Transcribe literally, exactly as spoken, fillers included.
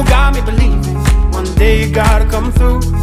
got me believing one day you gotta come through.